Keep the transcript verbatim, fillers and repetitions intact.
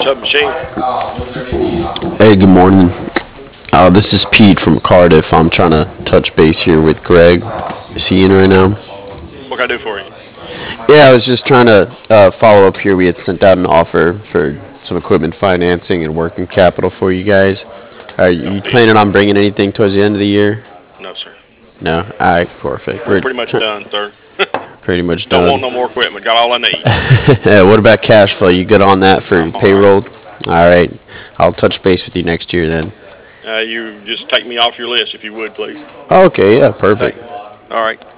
Tub Machine. Hey, good morning. Uh, this is Pete from Cardiff. I'm trying to touch base here with Greg. Is he in right now? What can I do for you? Yeah, I was just trying to uh, follow up here. We had sent out an offer for some equipment financing and working capital for you guys. Are No, you do you? planning on bringing anything towards the end of the year? No, sir. No? All right, perfect. We're We're pretty much done, sir. pretty much Don't want done. no more equipment. Got all I need. Yeah, what about cash flow? You good on that for I'm all right. payroll? All right. I'll touch base with you next year then. Uh, you just take me off your list if you would, please. Okay, yeah, Okay. perfect. All right.